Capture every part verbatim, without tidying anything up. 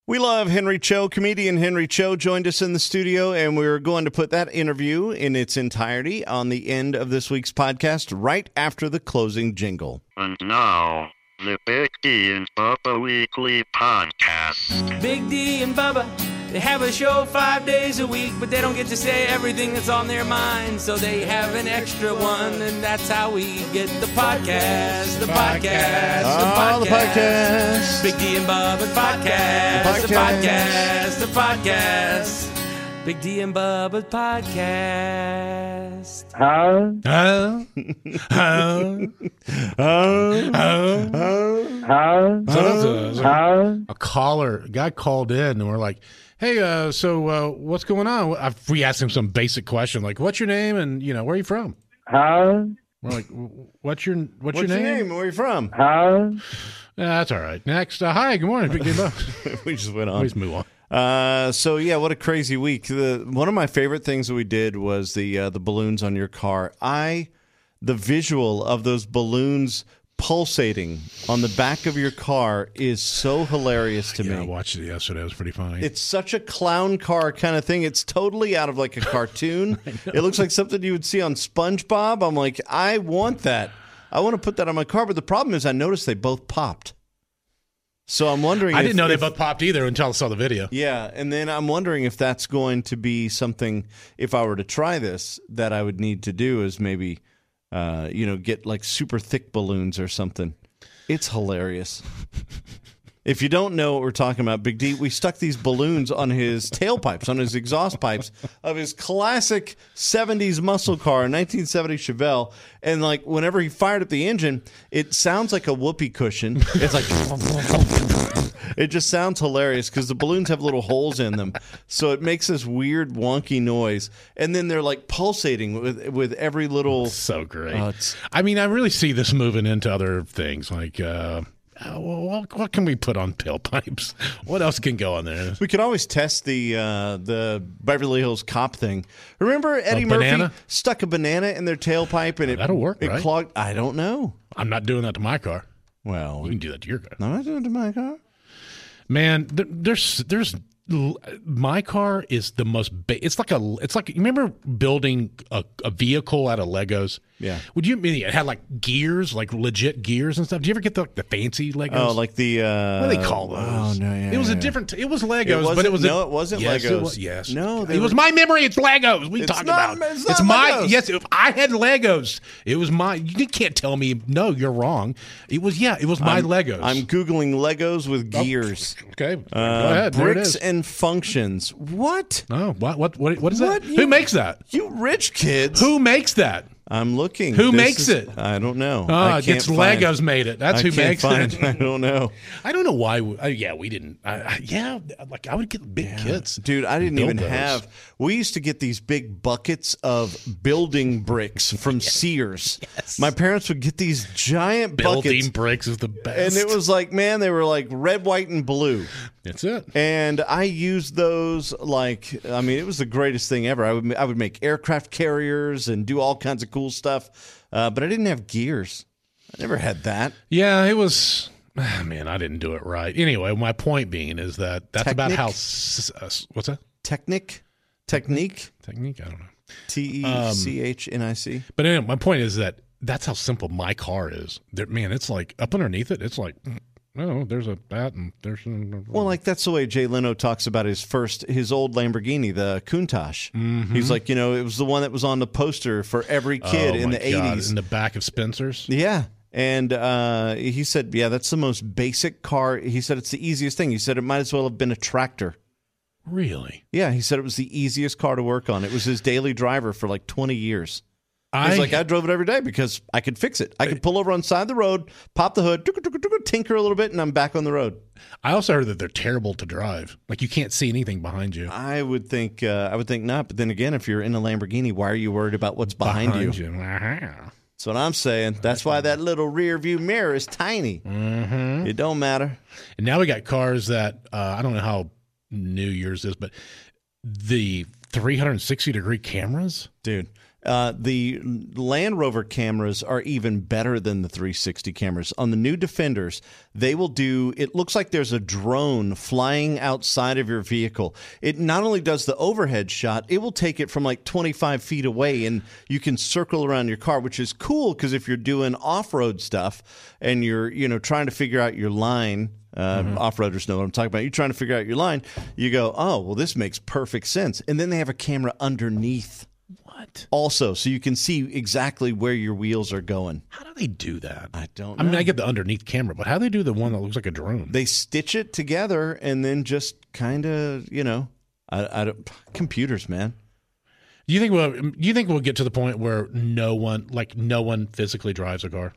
We love Henry Cho. Comedian Henry Cho joined us in the studio, and we're going to put that interview in its entirety on the end of this week's podcast right after the closing jingle. And now, the Big D and Bubba Weekly Podcast. Big D and Bubba, they have a show five days a week, but they don't get to say everything that's on their mind, so they have an extra one, and that's how we get the podcast, the podcast, the podcast. Oh, the podcast. Big D and Bubba podcast, the podcast, the podcast. Big D and Bubba podcast. Huh? Huh? Huh? Oh, Huh? Huh? So that's a, that's a, Huh? a caller, a guy called in, and we're like, hey, uh, so uh, what's going on? I, we asked him some basic question, like, what's your name, and, you know, where are you from? Huh? We're like, what's your what's, what's your name? your name? Where are you from? Huh? Yeah, that's all right. Next. Uh, hi, good morning. Big Game We just went on. Please move on. Uh, so yeah, what a crazy week. The one of my favorite things that we did was the uh, the balloons on your car. I the visual of those balloons pulsating on the back of your car is so hilarious to Yeah, I me. watched it yesterday. It was pretty funny. It's such a clown car kind of thing. It's totally out of like a cartoon. It looks like something you would see on SpongeBob. I'm like, I want that. I want to put that on my car. But the problem is I noticed they both popped. So I'm wondering I if, didn't know if, they both popped either until I saw the video. Yeah, and then I'm wondering if that's going to be something, if I were to try this, that I would need to do is maybe, uh, you know, get like super thick balloons or something. It's hilarious. If you don't know what we're talking about, Big D, we stuck these balloons on his tailpipes, on his exhaust pipes of his classic seventies muscle car, a nineteen seventy Chevelle. And like whenever he fired up the engine, it sounds like a whoopee cushion. It's like, it just sounds hilarious because the balloons have little holes in them. So it makes this weird, wonky noise. And then they're like pulsating with, with every little. So great. Uh, it's- I mean, I really see this moving into other things like, uh, uh, what, what can we put on tailpipes? What else can go on there? We could always test the uh, the Beverly Hills Cop thing. Remember Eddie A Murphy banana? stuck a banana in their tailpipe and it That'll work, It right? clogged. I don't know. I'm not doing that to my car. Well, You we, can do that to your car. no, I do it to my car. Man, there, there's there's my car is the most. Ba- it's like a. It's like you remember building a, a vehicle out of Legos. Yeah. Would you mean it had like gears, like legit gears and stuff? Do you ever get the the fancy Legos? Oh, like the uh, what do they call those? Oh no, yeah, it was yeah. a different. It was Legos, It wasn't- but it was a, no, it wasn't yes, Legos. It was, yes, No, they it was were- my memory. It's Legos. We It's talking not- about. it's not my Legos. yes. If I had Legos, it was my. You can't tell me no. You're wrong. It was yeah. It was my I'm, Legos. I'm googling Legos with gears. okay. Go Uh, ahead. There it bricks is. and functions. What? Oh, what what what what is What? that? You- Who makes that? You rich kids. Who makes that? I'm looking. Who This makes is- it? I don't know. Oh, I it can't gets find- Legos made it. That's I who can't makes find, it. I don't know. I don't know why. We, uh, yeah, we didn't. I, I, yeah, like I would get big kits, Dude, I didn't build even those. have. We used to get these big buckets of building bricks from Sears. My parents would get these giant building buckets, bricks is the best, and it was like, man, they were like red, white, and blue. That's it. And I used those like, I mean, it was the greatest thing ever. I would I would make aircraft carriers and do all kinds of cool stuff, uh, but I didn't have gears. I never had that. Yeah, it was. ah, Man, I didn't do it right. Anyway, my point being is that that's about Technic? how. s- uh, s- What's that? Technic, technique, Technique? I don't know. T E C H N I C. But anyway, my point is that that's how simple my car is. There, man, it's like up underneath it. It's like, oh, there's a that and there's. A, Well, like that's the way Jay Leno talks about his first, his old Lamborghini, the Countach. Mm-hmm. He's like, you know, it was the one that was on the poster for every kid oh in my the God, eighties. in the back of Spencer's. Yeah. And uh, he said, yeah, that's the most basic car. He said it's the easiest thing. He said it might as well have been a tractor. Really? Yeah, he said it was the easiest car to work on. It was his daily driver for like twenty years. I He's like, I drove it every day because I could fix it. I could pull over on the side of the road, pop the hood, tinker a little bit, and I'm back on the road. I also heard that they're terrible to drive. Like you can't see anything behind you. I would think, uh, I would think not. But then again, if you're in a Lamborghini, why are you worried about what's behind, you? Uh-huh. That's what I'm saying. That's why that little rear view mirror is tiny. Mm-hmm. It don't matter. And now we got cars that uh, I don't know how new yours is, but the three sixty degree cameras. Dude, Uh, the Land Rover cameras are even better than the three sixty cameras. On the new Defenders, they will do, it looks like there's a drone flying outside of your vehicle. It not only does the overhead shot, it will take it from like twenty-five feet away, and you can circle around your car, which is cool because if you're doing off-road stuff and you're, you know, trying to figure out your line, Uh, mm-hmm. Off-roaders know what I'm talking about. You're trying to figure out your line. You go, oh, well, this makes perfect sense. And then they have a camera underneath. What? Also, so you can see exactly where your wheels are going. How do they do that? I don't know. I mean, I get the underneath camera, but how do they do the one that looks like a drone? They stitch it together and then just kind of, you know, I, I don't, computers, man. Do you think we'll, do you think we'll get to the point where no one, like no one physically drives a car?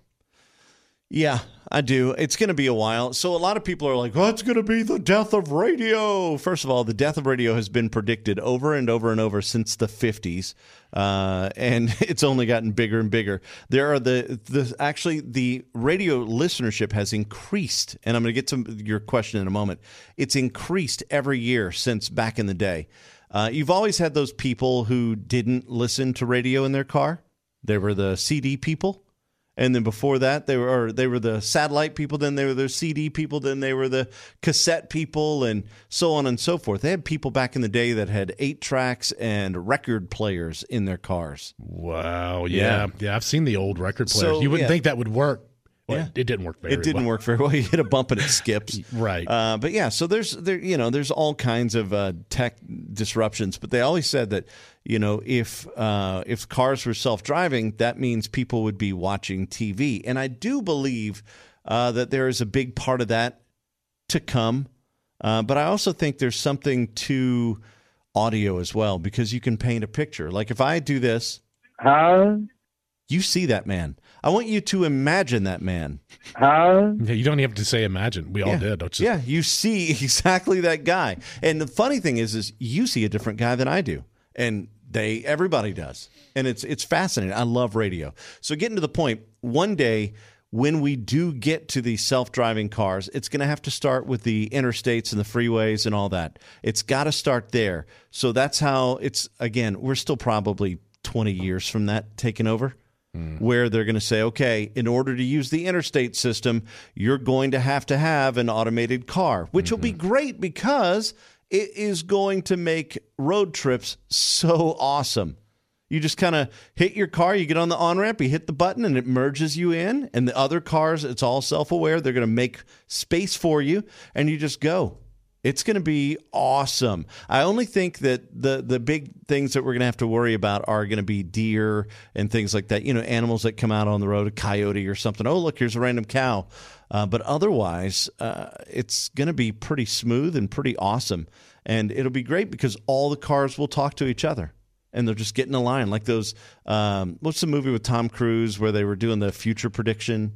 Yeah, I do. It's going to be a while. So a lot of people are like, oh, it's going to be the death of radio. First of all, the death of radio has been predicted over and over and over since the fifties, uh, and it's only gotten bigger and bigger. There are the, the actually, the radio listenership has increased, and I'm going to get to your question in a moment. It's increased every year since back in the day. Uh, you've always had those people who didn't listen to radio in their car. They were the C D people. And then before that, they were or they were the satellite people. Then they were the C D people. Then they were the cassette people, and so on and so forth. They had people back in the day that had eight tracks and record players in their cars. Wow. Yeah. Yeah. yeah I've seen the old record players. So, you wouldn't yeah. think that would work. Well, yeah. It didn't work very well. It didn't well. work very well. You hit a bump and it skips. Right. Uh, but yeah, so there's there you know there's all kinds of uh, tech disruptions. But they always said that you know if uh, if cars were self-driving, that means people would be watching T V. And I do believe uh, that there is a big part of that to come. Uh, but I also think there's something to audio as well, because you can paint a picture. Like if I do this, Huh? you see that man. I want you to imagine that man. Huh? Yeah, you don't even have to say imagine. We all Yeah. did. Don't you? Yeah, you see exactly that guy. And the funny thing is, is you see a different guy than I do, and they everybody does, and it's it's fascinating. I love radio. So getting to the point, one day when we do get to the self-driving cars, it's going to have to start with the interstates and the freeways and all that. It's got to start there. So that's how it's. Again, we're still probably twenty years from that taking over. Where they're going to say, okay, in order to use the interstate system, you're going to have to have an automated car, which mm-hmm. will be great because it is going to make road trips so awesome. You just kind of hit your car, you get on the on-ramp, you hit the button, and it merges you in. And the other cars, it's all self-aware. They're going to make space for you, and you just go. It's going to be awesome. I only think that the, the big things that we're going to have to worry about are going to be deer and things like that. You know, animals that come out on the road, a coyote or something. Oh, look, here's a random cow. Uh, but otherwise, uh, it's going to be pretty smooth and pretty awesome. And it'll be great because all the cars will talk to each other. And they'll just get in a line. Like those, um, what's the movie with Tom Cruise where they were doing the future prediction?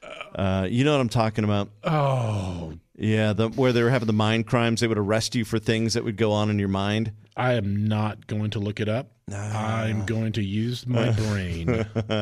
Uh, you know what I'm talking about? Oh, yeah, the, where they were having the mind crimes. They would arrest you for things that would go on in your mind. I am not going to look it up. I'm going to use my brain.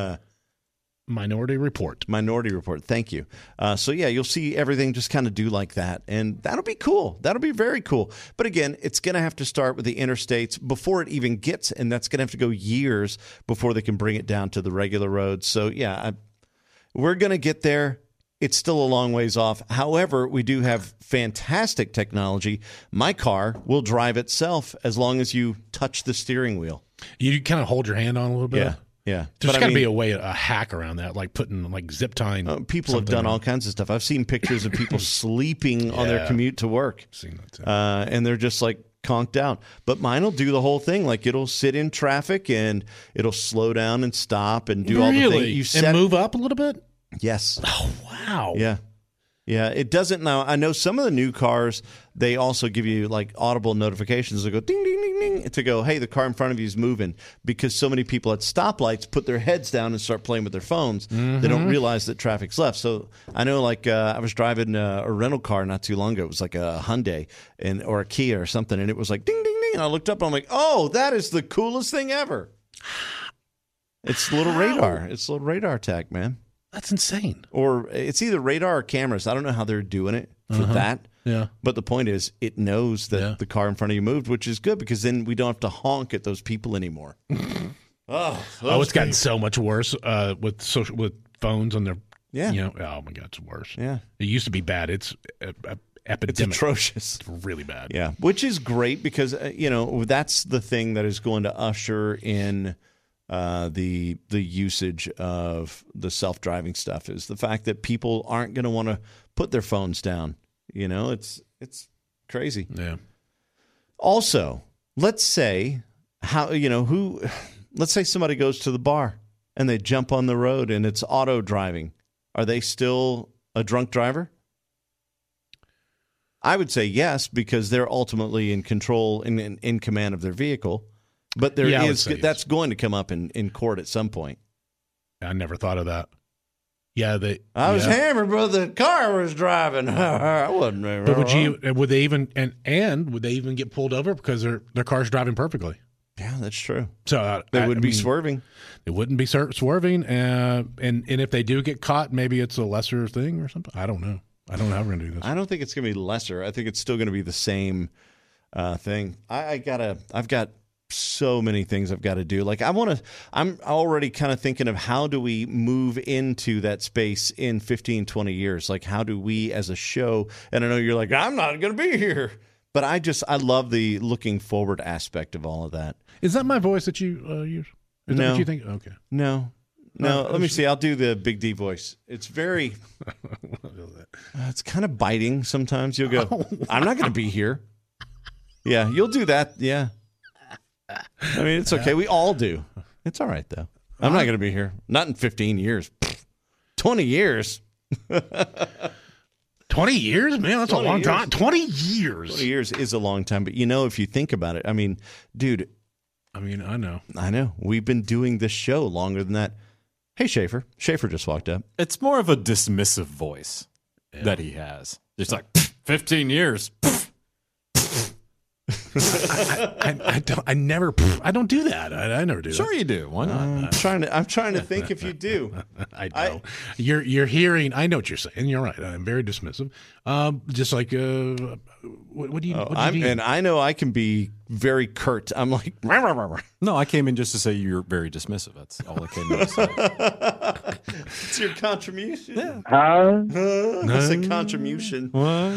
Minority Report. Minority Report. Thank you. Uh, so, yeah, you'll see everything just kind of do like that. And that'll be cool. That'll be very cool. But, again, it's going to have to start with the interstates before it even gets, and that's going to have to go years before they can bring it down to the regular roads. So, yeah, I, we're going to get there. It's still a long ways off. However, we do have fantastic technology. My car will drive itself as long as you touch the steering wheel. You kind of hold your hand on a little bit? Yeah, yeah. There's got to be a way, a hack around that, like putting like zip tying. Uh, people have done around. all kinds of stuff. I've seen pictures of people sleeping yeah. on their commute to work. I've seen that too. Uh, and they're just like conked out. But mine will do the whole thing. Like it'll sit in traffic and it'll slow down and stop and do really? all the things. You set, and move up a little bit? Yes. Oh, wow. Yeah. Yeah, it doesn't now. I know some of the new cars, they also give you like audible notifications that go ding, ding, ding, ding to go, hey, the car in front of you is moving, because so many people at stoplights put their heads down and start playing with their phones. Mm-hmm. They don't realize that traffic's left. So I know like uh, I was driving a, a rental car not too long ago. It was like a Hyundai and or a Kia or something, and it was like ding, ding, ding. And I looked up and I'm like, oh, that is the coolest thing ever. It's a little radar. It's a little radar tag, man. That's insane. Or it's either radar or cameras. I don't know how they're doing it for uh-huh. that. Yeah. But the point is, it knows that yeah. the car in front of you moved, which is good because then we don't have to honk at those people anymore. Oh, Oh, it's gotten so much worse uh, with social with phones on their. Yeah. You know, oh my God, it's worse. Yeah. It used to be bad. It's uh, uh, It's epidemic. atrocious. It's really bad. Yeah, which is great because uh, you know that's the thing that is going to usher in uh, the the usage of the self-driving stuff is the fact that people aren't going to want to put their phones down. You know, it's it's crazy. Yeah. Also, let's say how you know who. Let's say somebody goes to the bar and they jump on the road and it's auto driving. Are they still a drunk driver? I would say yes, because they're ultimately in control and in, in, in command of their vehicle. But there Yeah, I would is say that's yes. going to come up in, in court at some point. I never thought of that. Yeah, they. I was yeah. hammered, but the car was driving. I wasn't. But would you? Would they even? And and would they even get pulled over because their their car's driving perfectly? Yeah, that's true. So uh, They I- would I be mean, swerving. They wouldn't be swer- swerving, uh, and and if they do get caught, maybe it's a lesser thing or something. I don't know. I don't know how we're gonna do this. I don't think it's going to be lesser. I think it's still going to be the same uh, thing. I, I gotta. I've got so many things I've got to do. Like I want to. I'm already kind of thinking of how do we move into that space in fifteen, twenty years. Like how do we as a show? And I know you're like, I'm not going to be here, but I just I love the looking forward aspect of all of that. Is that my voice that you uh, use? Is that No. what you think? Okay. No. No, Uh, let me see. I'll do the Big D voice. It's very, uh, it's kind of biting sometimes. You'll go, I'm not going to be here. Yeah, you'll do that. Yeah. I mean, it's okay. We all do. It's all right, though. I'm not going to be here. Not in fifteen years. twenty years. Twenty years, man. That's a twenty long years. time. Twenty years. twenty years is a long time. But, you know, if you think about it, I mean, dude, I mean, I know. I know. We've been doing this show longer than that. Hey, Schaefer. Schaefer just walked up. It's more of a dismissive voice that he has. It's like fifteen years. I, I, I don't. I never. I don't do that. I, I never do Sure, you do. Why not? I'm trying to. I'm trying to think if you do. that. I know. I- you're you're hearing. I know what you're saying. You're right. I'm very dismissive. Um, just like uh, what, what do you? Oh, what do you I'm, need? and I know I can be very curt. I'm like, "Rah, rah, rah, rah." No, I came in just to say you're very dismissive. That's all I came in to say. It's your contribution. Yeah. Huh? I said contribution.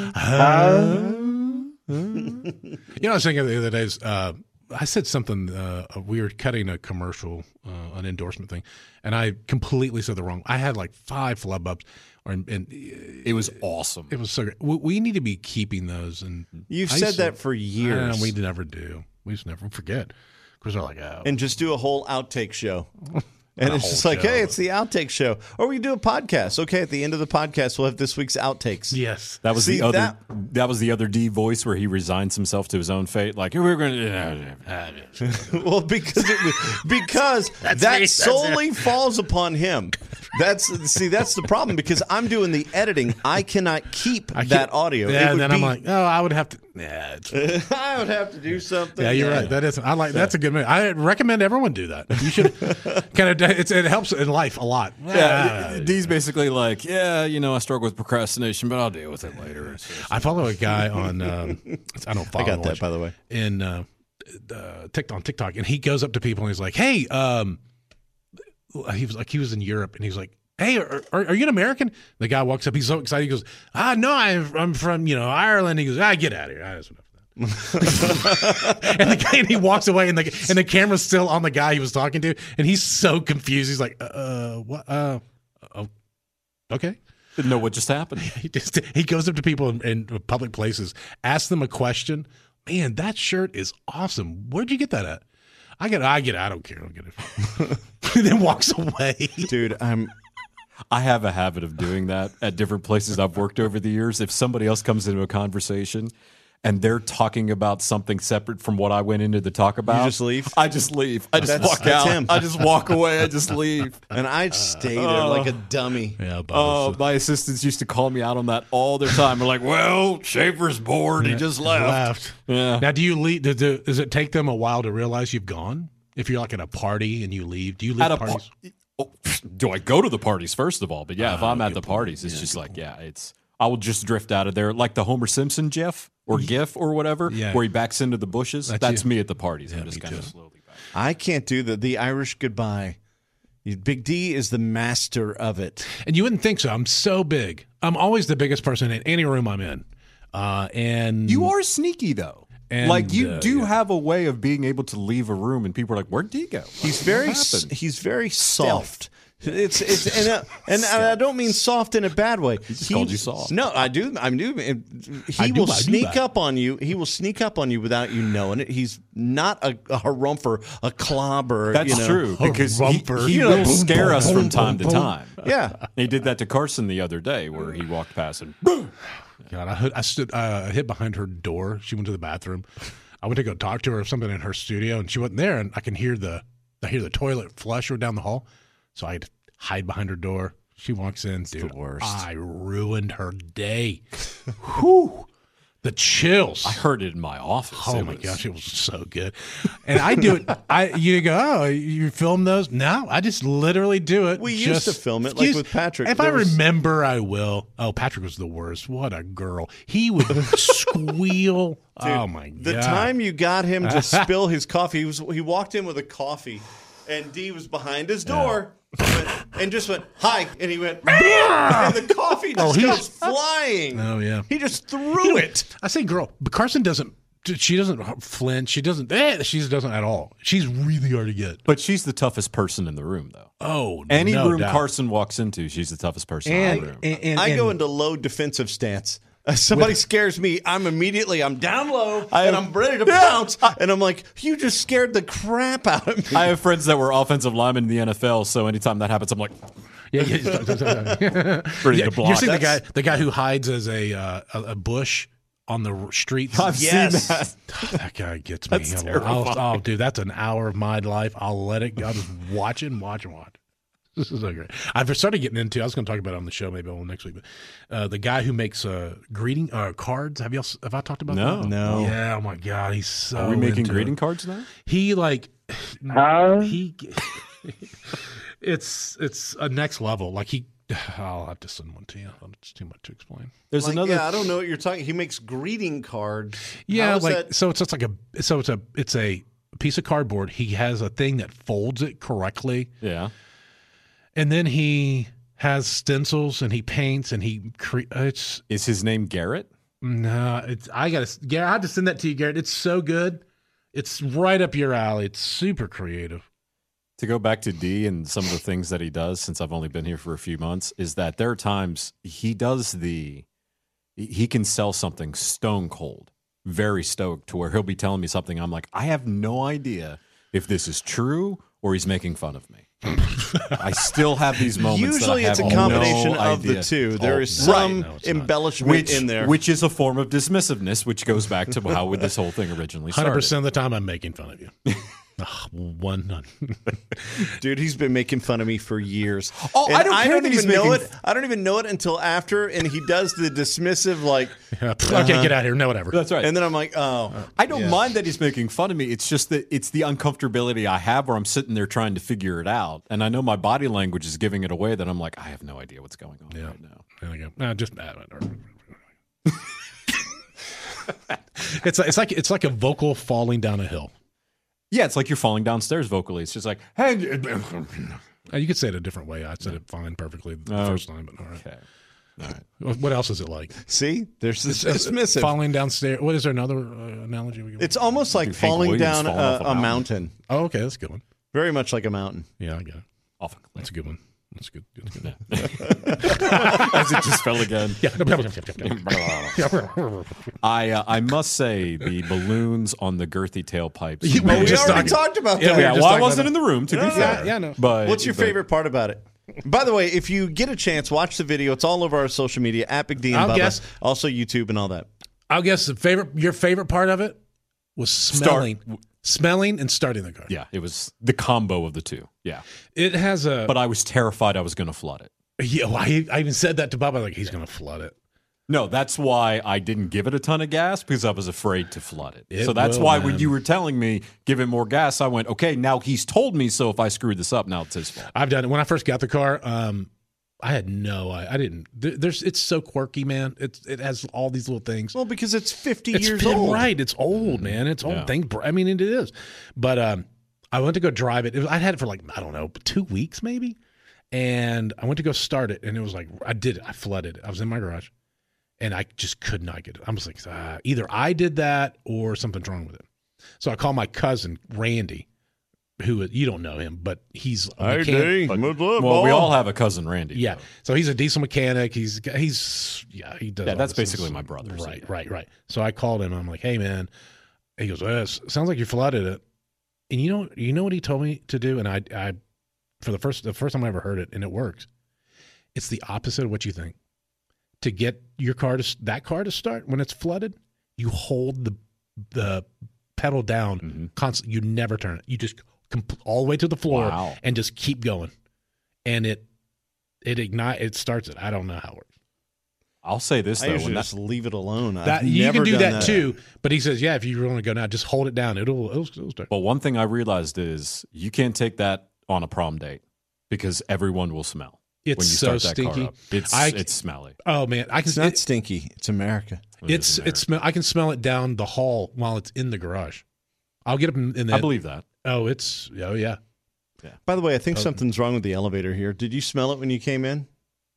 You know, I was thinking the other day. Is, uh, I said something. Uh, we were cutting a commercial, uh, an endorsement thing, and I completely said the wrong. I had like five flub ups, or and, and It was awesome. it was so great. We, we need to be keeping those. And You've I said used to- that for years. Uh, we never do. We just never forget because they're like, oh, and just do a whole outtake show. And A it's whole just like, show. hey, it's the outtake show. Or we can do a podcast. Okay, at the end of the podcast, we'll have this week's outtakes. yes. That was See, the other. that- That, was the other D voice where he resigns himself to his own fate. Like we're going to. Well, because it was, because that solely falls upon him. That's see, that's the problem because I'm doing the editing. I cannot keep I that can't- audio. Yeah, It would and then I'm be- like, oh, I would have to. Yeah, it's, I would have to do something. yeah, you're right. That is. I like. That's a good move. I recommend everyone do that. You should kind of. It's, it helps in life a lot. Yeah, Ah. D's basically like, yeah, you know, I struggle with procrastination, but I'll deal with it later. I follow a guy on. Um, I don't follow. I got that, much, by the way. in uh, uh, TikTok on TikTok, and he goes up to people and he's like, "Hey, um, he was like he was in Europe, and he's like." Hey, are, are, are you an American? The guy walks up. He's so excited. He goes, "Ah, no, I'm, I'm from you know Ireland." He goes, "Ah, get out of here." Ah, that's enough of that. and the guy and he walks away, and the and the camera's still on the guy he was talking to, and he's so confused. He's like, "Uh, what? Uh, oh, okay." Didn't know what just happened. He just he goes up to people in, in public places, asks them a question. Man, that shirt is awesome. Where'd you get that at? I get, I get, it. I don't care. I'll get it. And then walks away. Dude, I'm I have a habit of doing that at different places I've worked over the years. If somebody else comes into a conversation and they're talking about something separate from what I went into to talk about, just leave? I just leave. I just That's- walk that's out. him. I just walk away. I just leave. and I stay there like a dummy. Yeah, Oh, my assistants used to call me out on that all the time. They're like, "Well, Schaefer's bored. He just left." left. Yeah. Now, do you leave? Does it, does it take them a while to realize you've gone? If you're like at a party and you leave, do you leave At a par- parties? Oh, do I go to the parties first of all? But yeah, if Ah, I'm at good the point. parties, it's Yeah, just good like, yeah, it's I will just drift out of there like the Homer Simpson GIF or GIF or whatever, Yeah. where he backs into the bushes. That's That's, you. me at the parties. Yeah, I'm just me kind of too. slowly back. I can't do the the Irish goodbye. Big D is the master of it. And you wouldn't think so. I'm so big. I'm always the biggest person in any room I'm in. Uh, and You are sneaky, though. And, like, you uh, do yeah. have a way of being able to leave a room, and people are like, where'd D go? He's very What s- happened? he's very soft. It's it's and uh, and I don't mean soft in a bad way. He just called you soft. No, I do. I do. He I do, will I do sneak that. up on you. He will sneak up on you without you knowing it. He's not a, a harumper, a clobber. That's you know. true, because he, rumper. he You will know, boom, scare boom, us boom, from boom, time to boom. time. Yeah. He did that to Carson the other day, where he walked past and God, I, hid- I stood, uh, I hid behind her door. She went to the bathroom. I went to go talk to her or something in her studio, and she wasn't there. And I can hear the, I hear the toilet flush her down the hall. So I had to hide behind her door. She walks in, dude. the worst. I ruined her day. Whew, the chills. I heard it in my office. Oh It my was- gosh, it was so good. And I do it. I you go, oh, you film those? No, I just literally do it. We used just, to film it, like, excuse- with Patrick. If There I was- remember, I will. Oh, Patrick was the worst. What a girl. He would squeal. Oh my god. The time you got him to spill his coffee, he was he walked in with a coffee, and D was behind his door. Went- and just went hi, and he went, and the coffee just Oh, he's- goes flying. Oh yeah. He just threw You know, it. I say girl, but Carson doesn't. She doesn't flinch. She doesn't. Eh, she doesn't at all. She's really hard to get. But she's the toughest person in the room, though. Oh, Any no room doubt. Carson walks into, she's the toughest person and, in the room. and, and I go and- into low defensive stance. Uh, somebody scares me, I'm immediately I'm down low I and have- I'm ready to pounce, and I'm like, you just scared the crap out of me. I have friends that were offensive linemen in the N F L, so anytime that happens, I'm like, Yeah, yeah. ready Yeah, to block. You're seeing the guy, That's- the guy who hides as a uh, a, a bush on the r- streets. I've Yes. seen that. That guy gets me. That's I'll, I'll, terrifying. oh, dude, that's an hour of my life. I'll let it. I'll just watch it and watch and watch. This is so great. I've started getting into. I was going to talk about it on the show maybe on next week, but uh, the guy who makes uh, greeting uh, cards. Have you? Have I talked about No. that? No. Yeah. Oh my god, he's so. Are we making into greeting it. cards now? He like Huh? he. It's it's a next level. Like he. I'll have to send one to you. It's too much to explain. There's Like, another. yeah, I don't know what you're talking. He makes greeting cards. Yeah, How is like that- so it's just like a so it's a it's a piece of cardboard. He has a thing that folds it correctly, Yeah. and then he has stencils and he paints and he cre- it's Is his name Garrett? no, it's I gotta Garrett. I have to send that to you, Garrett. It's so good. It's right up your alley. It's super creative. To go back to D and some of the things that he does, since I've only been here for a few months, is that there are times he does the, he can sell something stone cold, very stoked, to where he'll be telling me something. I'm like, I have no idea if this is true or he's making fun of me. I still have these moments. Usually that I it's a have combination no of the idea. two. There Oh, is right. some No, it's not. embellishment which, in there. which is a form of dismissiveness, which goes back to how this whole thing originally Hundred started. percent of the time, I'm making fun of you. Ugh, one none. Dude, he's been making fun of me for years. Oh, And I don't care that even he's know making- it. I don't even know it until after, and he does the dismissive, like, Yeah, pff, okay, get out of here. No, whatever. That's right. and then I'm like, oh, I don't Yeah. mind that he's making fun of me. It's just that it's the uncomfortability I have where I'm sitting there trying to figure it out. And I know my body language is giving it away that I'm like, I have no idea what's going on Yeah. right now. There we go. No, just it's it's like it's like a vocal falling down a hill. Yeah, it's like you're falling downstairs vocally. It's just like, hey. Uh, You could say it a different way. I said it fine perfectly the Oh, first time, but all right. Okay. All right. What- What else is it like? see, there's this dismissive. Falling downstairs. What is there another uh, analogy we can? It's almost like Hank falling Williams down falling a, off a a mountain. mountain. Oh, okay, that's a good one. Very much like a mountain. Yeah, I get it. Off a cliff. That's a good one. That's good. That's good. As it just fell again. Yeah. I uh, I must say the balloons on the girthy tailpipes. We were Oh, we just already talking- talked about Yeah, that. we yeah, were well, just I talking wasn't in about the room, to be No, fair. yeah, no. But What's your but- favorite part about it? By the way, if you get a chance, watch the video. It's all over our social media at Big D and I'll Bubba. guess- Also YouTube and all that. I'll guess the favorite. Your favorite part of it was smelling, smelling, and starting the car. Yeah, it was the combo of the two. Yeah. It has a. But I was terrified I was going to flood it. yeah, well, I, I even said that to Bob. I was like, he's going to flood it. No, that's why I didn't give it a ton of gas, because I was afraid to flood it. It so that's will, why man. when you were telling me give it more gas, I went, okay, now he's told me, so if I screwed this up, now it's his fault. I've done it when I first got the car. Um, I had no, I, I didn't. There, there's, it's so quirky, man. It's, it has all these little things. Well, because it's fifty It's years been old. right. It's old, man. It's old Yeah. things. I mean, it is. But um, I went to go drive it. it was, I had it for like, I don't know, two weeks maybe. And I went to go start it, and it was like, I did it. I flooded it. I was in my garage, and I just could not get it. I was like, uh, either I did that or something's wrong with it. So I called my cousin, Randy, who, you don't know him, but he's a Hey, mechanic. Dave, what's up, Well, we boy? all have a cousin Randy. Yeah. though. So he's a diesel mechanic. He's, he's, yeah, he does. Yeah, all that's this. basically my brother, so Right, yeah. right, right. So I called him. I'm like, hey, man. He goes, well, it sounds like you flooded it. And you know, you know what he told me to do? And I, I, for the first, the first time I ever heard it, and it works. It's the opposite of what you think. To get your car to that car to start when it's flooded, you hold the the pedal down Mm-hmm. constantly. You never turn it. You just comp- all the way to the floor Wow. and just keep going, and it it ignite. It starts it. I don't know how it works. I'll say this I though, usually when just leave it alone. That I've you never can do done that, too, but he says, yeah, if you want to go now, just hold it down. It'll it'll, it'll start. Well, one thing I realized is you can't take that on a prom date because everyone will smell. It's when you so start that car stinky. up. It's I- it's smelly. Oh man, I can. It's not it- stinky. It's America. It it's is it's smell. I can smell it down the hall while it's in the garage. I'll get up in, in the. I believe that. Oh, it's oh yeah. By the way, I think Oh. something's wrong with the elevator here. Did you smell it when you came in?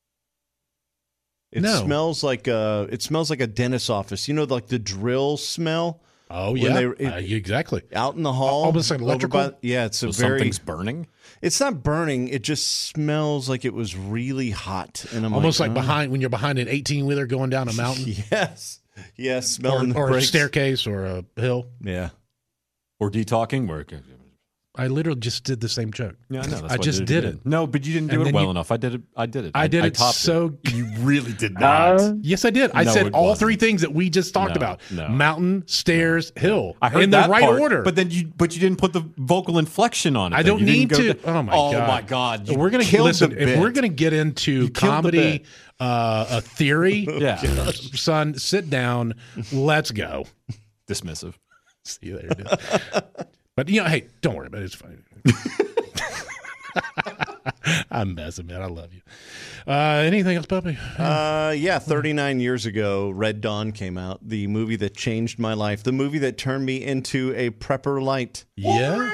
It No. smells like a. It smells like a dentist's office. You know, like the drill smell Oh When yeah. they- it- Uh, exactly. out in the hall. Almost like over electrical? by- yeah, it's a So very. something's burning. It's not burning. It just smells like it was really hot, and I'm Almost like oh. behind when you're behind an eighteen wheeler going down a mountain Yes, yes, or, smelling the or a brakes. staircase or a hill. Yeah, Or de-talking work. I literally just did the same joke. Yeah, I know. That's I why just did, did again. it. No, but you didn't And do it then well you- enough. I did it. I did it. I did it topped so. You really did not. Uh, Yes, I did. I No, said it all wasn't. three things that we just talked No, about: no. mountain, stairs, hill, I heard in the that right part, order. but then you, but you didn't put the vocal inflection on it. I then. don't You didn't need go to. to- oh my oh god! my god! You We're gonna killed listen. the If bit. we're gonna get into You killed the comedy, bit. uh, a theory, Yeah. son, sit down. Let's go. dismissive. See there it is. But you know, hey, don't worry about it. It's fine. I'm messing, man. I love you. Uh, anything else, puppy? uh, yeah. Thirty-nine years ago, Red Dawn came out. The movie that changed my life. The movie that turned me into a prepper light. Yeah.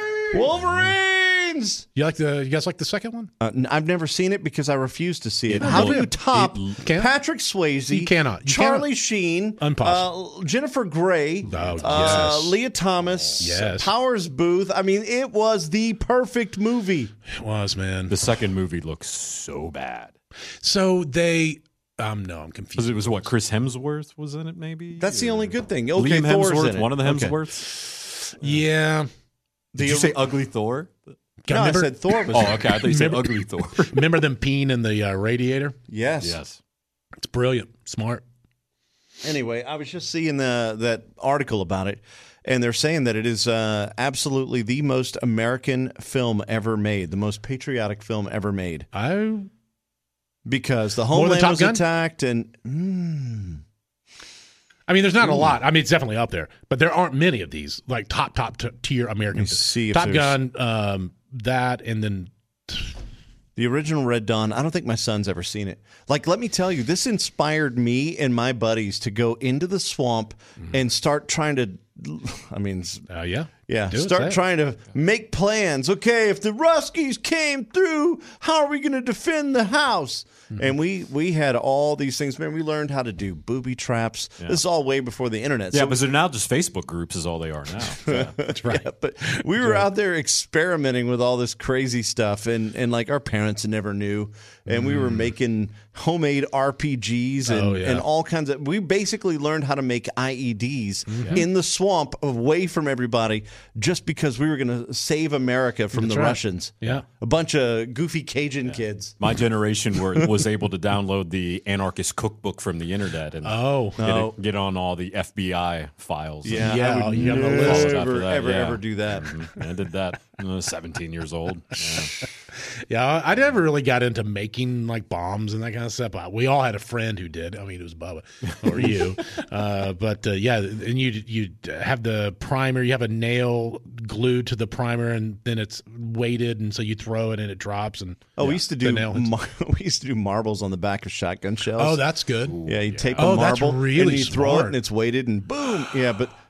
Wolverines. You like the? You guys like the second one? Uh, n- I've never seen it because I refuse to see it. It How do looked- you top it- Can't? Patrick Swayze? You cannot. You Charlie Sheen. Impossible. Uh, Jennifer Grey. Oh, uh, yes. Leah Thomas. Yes. Powers Booth. I mean, it was the perfect movie. It was, man. The second movie looks so bad So they. Um, no, I'm confused. because it was what Chris Hemsworth was in it. Maybe That's the Or- only good thing. Okay, Liam Thor's Hemsworth, in it. one of the Okay. Hemsworths. Yeah. Did The- you say ugly Thor? No, remember, I said Thor was. Oh, okay. I thought you said Remember- ugly Thor. remember them peeing in the uh, radiator? Yes. yes. It's brilliant, smart. Anyway, I was just seeing the that article about it, and they're saying that it is uh, absolutely the most American film ever made, the most patriotic film ever made, I because the More than homeland Top was Gun? attacked, and mm, I mean, there's not a lot. I mean, it's definitely up there, but there aren't many of these like top top t- tier American. Let me see if Top there's- Gun, um, that, and then the original Red Dawn. I don't think my son's ever seen it. Like, let me tell you, this inspired me and my buddies to go into the swamp and start trying to. I mean, uh, yeah, Yeah, Do it, say start it. trying to make plans. Okay, if the Ruskies came through, how are we going to defend the house? Mm-hmm. And we we had all these things. Man, we learned how to do booby traps. This is all way before the internet. Yeah, So- but they're now just Facebook groups is all they are now. Yeah. That's right. yeah, but we were out there experimenting with all this crazy stuff, and, and like our parents never knew, and we were making homemade R P Gs and, Mm. Oh, yeah. and all kinds of. We basically learned how to make I E Ds in the swamp, away from everybody, just because we were going to save America from That's the right. Russians. Yeah. a bunch of goofy Cajun kids. My generation were, was able to download the anarchist cookbook from the internet and Oh, get, No. it- get on all the F B I files. Yeah, Yeah, I would you got the never, list. After that, ever, yeah. ever do that. Mhm. I did that. I was seventeen years old. Yeah. yeah. I never really got into making like bombs and that kind of stuff. But we all had a friend who did. I mean, it was Bubba or you. uh, but uh, yeah, and you you have the primer. You have a nail glued to the primer, and then it's weighted, and so you throw it and it drops. And Oh, we used to the do nail hits. mar- we used to do marbles on the back of shotgun shells. Oh, that's good. Yeah, you take a Oh, that's marble really and you throw it smart. and it's weighted and boom. Yeah, but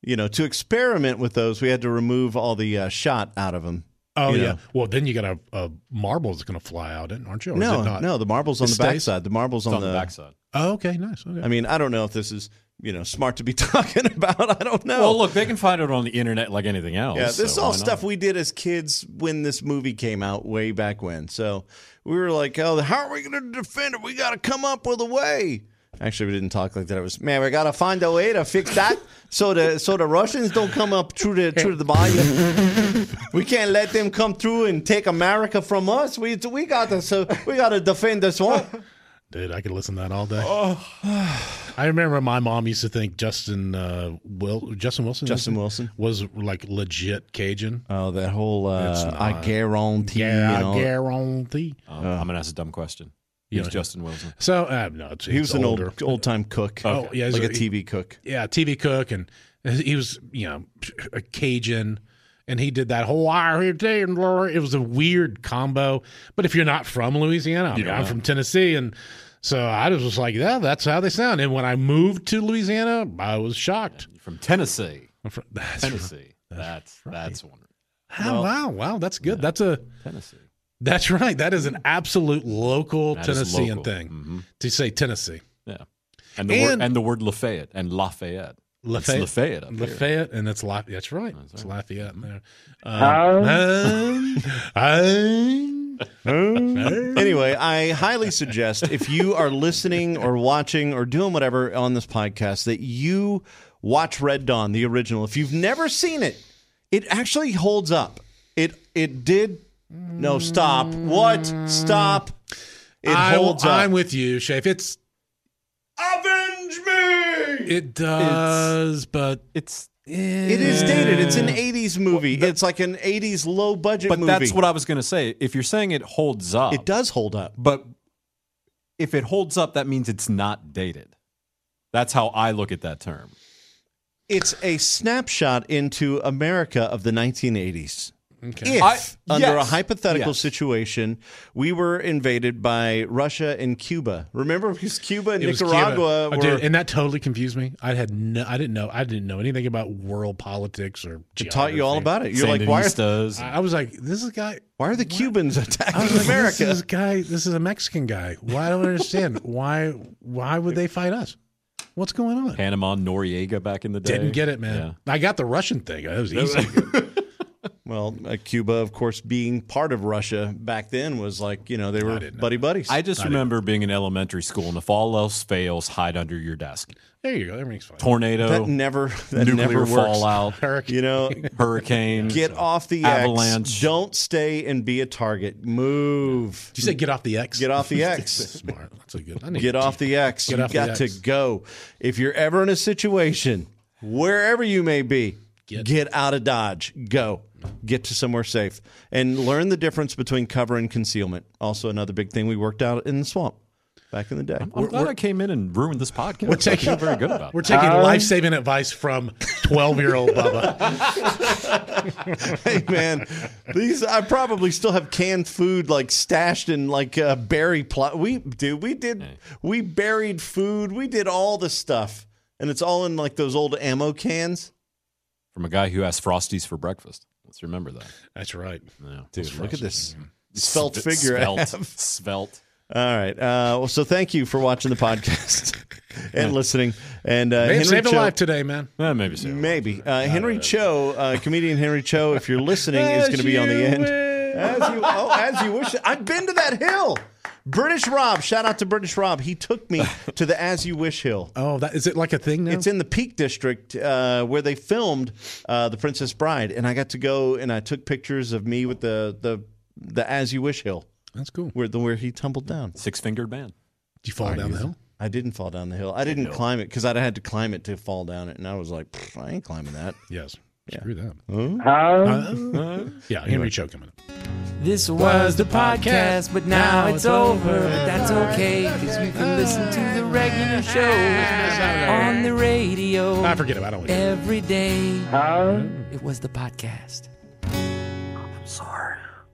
you know, to experiment with those, we had to remove all the uh, shot out of them. Oh, you yeah. know. Well, then you got a, a marble that's going to fly out, aren't you? Or is No, it not? no, the marble's on It the stays? backside. The marble's It's on, on the backside. Oh, okay. Nice. Okay. I mean, I don't know if this is, you know, smart to be talking about. I don't know. Well, look, they can find it on the internet like anything else. Yeah, this is so all why not? stuff we did as kids when this movie came out way back when. So we were like, oh, how are we going to defend it? We got to come up with a way. Actually, we didn't talk like that. It was, man, we got to find a way to fix that so the so the Russians don't come up through the through the bayou. We can't let them come through and take America from us. We we got to so we got to defend the swamp. Dude, I could listen to that all day. I remember my mom used to think Justin uh, Will Justin Wilson Justin Wilson. was like legit Cajun. Oh, that whole It's uh, not. I guarantee. Yeah, you know. I guarantee. Um, I'm going to ask a dumb question. You Who's know, Justin Wilson? So uh, no, it's, He was it's an older. old old time cook. Oh, yeah, he's like a a- T V cook. yeah, T V cook, and he was, you know, a Cajun, and he did that whole "I hear day," and it was a weird combo. But if you're not from Louisiana, I mean, don't I'm know. from Tennessee, and so I was just like, yeah, that's how they sound. And when I moved to Louisiana, I was shocked. From Tennessee. I'm from- that's Tennessee. That's that's wonderful. Wow, wow, wow, that's good. That's a Tennessee. that's right. That is an absolute local That is Tennessean local. thing Mhm. to say Tennessee. Yeah. And the And- word and the word Lafayette and Lafayette. Lafayette, It's Lafayette up here. Lafayette, and it's La- That's right. That's It's right. Lafayette in there. Huh? Um, um, Anyway, I highly suggest if you are listening or watching or doing whatever on this podcast that you watch Red Dawn, the original. If you've never seen it, it actually holds up. It it did. No, stop. What? Stop. It I, holds up. I'm with you, Shafe. It's Avenge me. it does, but It's It is dated. It's an eighties movie. It's like an eighties low budget but movie. that's what I was going to say. If you're saying it holds up, it does hold up. but if it holds up, that means it's not dated. That's how I look at that term. It's a snapshot into America of the nineteen eighties. okay. If, I- under a yes, hypothetical yes. situation, we were invaded by Russia and Cuba. Remember, because Cuba and It was Nicaragua Cuba. Oh, were. dude, and that totally confused me. I had no, I didn't know, I didn't know anything about world politics or. It taught you all geography. about it. You're like, why are, Sandinistas. I I was like, this is a guy. why are the Cubans I was attacking like, This America? is a guy. This is a Mexican guy. Why I don't understand. why? Why would they fight us? What's going on? Panama Noriega back in the day. Didn't get it, man. I got the Russian thing. It was easy. Well, uh, Cuba, of course, being part of Russia back then was like, you know, they were didn't know buddy buddies. I just remember being in elementary school, and if all else fails, hide under your desk. There you go. Everything's fine. Tornado, that never, that nuclear never works. fallout, Hurricane. You know, hurricane. get off the Avalanche. X. Don't stay and be a target. Move. Did you say get off the X? Get off the X. Smart. That's a good. I need Get to- off the X. Get you off the got to X. go. If you're ever in a situation, wherever you may be, Get- get, out of Dodge. Go. Get to somewhere safe. And learn the difference between cover and concealment. Also, another big thing we worked out in the swamp back in the day. I'm glad I came in and ruined this podcast. We're taking- I feel very good about We're it. taking Uh, life saving advice from twelve year old Bubba. Hey, man, these I probably still have canned food like stashed in like uh, berry plot. We dude, we did we buried food. We did all the stuff, and it's all in like those old ammo cans. From a guy who has Frosties for breakfast. Let's remember that. That's right. Yeah. Dude, look at this svelte Sve- figure. I Svelte. have. Svelte. All right. Uh, well, so thank you for watching the podcast and listening. And uh, May have Henry saved a Cho, life today, man. Eh, maybe so. maybe uh, Henry Cho, uh, comedian Henry Cho, if you're listening, is going to be on the end. As you, oh, as you wish. I've been to that hill. British Rob, shout out to British Rob. He took me to the As You Wish Hill. Oh, that is it like a thing now? It's in the Peak District uh, where they filmed uh, The Princess Bride, and I got to go and I took pictures of me with the the, the As You Wish Hill That's cool. where the where he tumbled down. Six fingered man. Did you fall down the hill? I didn't fall down the hill. I didn't climb it because I'd had to climb it to fall down it, and I was like, "Pfft, I ain't climbing that. Yes. Screw that. Huh? Yeah, Henry Cho coming up. This was the podcast, but now it's over. That's okay, because you can listen to the regular show on the radio I forget about it. I don't every day. Huh? It was the podcast. I'm sorry.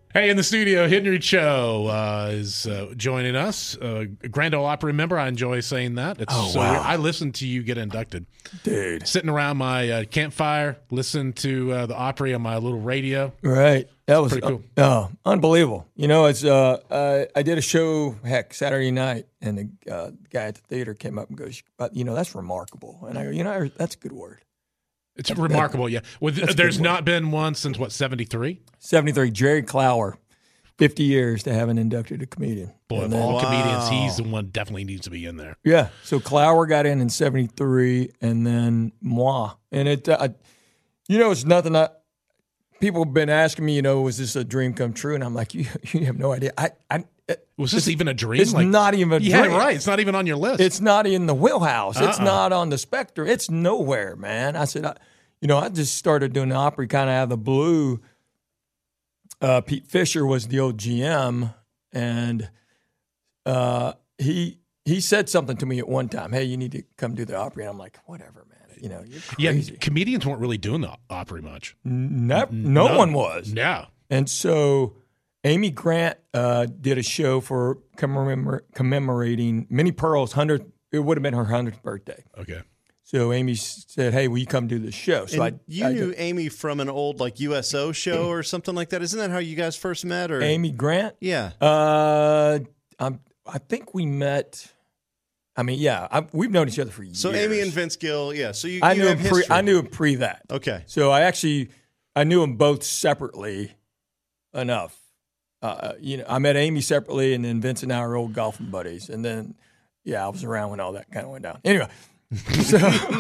Hey, in the studio, Henry Cho uh, is uh, joining us. Uh, Grand Ole Opry member. I enjoy saying that. It's Oh, so wow. weird. I listened to you get inducted. Dude. Sitting around my uh, campfire, listening to uh, the Opry on my little radio. Right. That was pretty cool. uh, oh, unbelievable. You know, it's uh, uh, I did a show, heck, Saturday night, and the uh, guy at the theater came up and goes, "But you know, that's remarkable." And I go, "You know, that's a good word." It's remarkable, yeah. Well, That's a there's good word. not been one since, what, seventy-three? seventy-three, Jerry Clower, fifty years to haven't inducted a comedian. Boy, And of then- all Wow. comedians, he's the one definitely needs to be in there. Yeah. So Clower got in in seventy-three, and then moi. And it, uh, you know, it's nothing. I, people have been asking me, you know, was this a dream come true? And I'm like, you, you have no idea. I, I, it, Was this even a dream? it's not even a You had it dream. right. It's not even on your list. It's not in the wheelhouse. It's Uh-uh. not on the spectrum. It's nowhere, man. I said, I, you know, I just started doing the Opry kind of out of the blue. Uh, Pete Fisher was the old G M, and uh, he he said something to me at one time. Hey, you need to come do the Opry. And I'm like, whatever, man. You know, you're yeah, crazy. comedians weren't really doing the Opry much. No, no None. one was. Yeah. And so Amy Grant uh, did a show for commemor- commemorating Minnie Pearl's hundredth. It would have been her hundredth birthday. Okay. So Amy said, "Hey, will you come do the show?" So And I, you I knew did- Amy from an old like U S O show or something like that. Isn't that how you guys first met? Or Amy Grant. yeah, Uh, I'm, I think we met. I mean, yeah, I, we've known each other for years. so Amy and Vince Gill. Yeah, so you, I you knew have him pre. history. I knew him pre that. Okay, So I actually, I knew them both separately enough. Uh, you know, I met Amy separately, and then Vince and I are old golfing buddies. And then, yeah, I was around when all that kind of went down. Anyway, so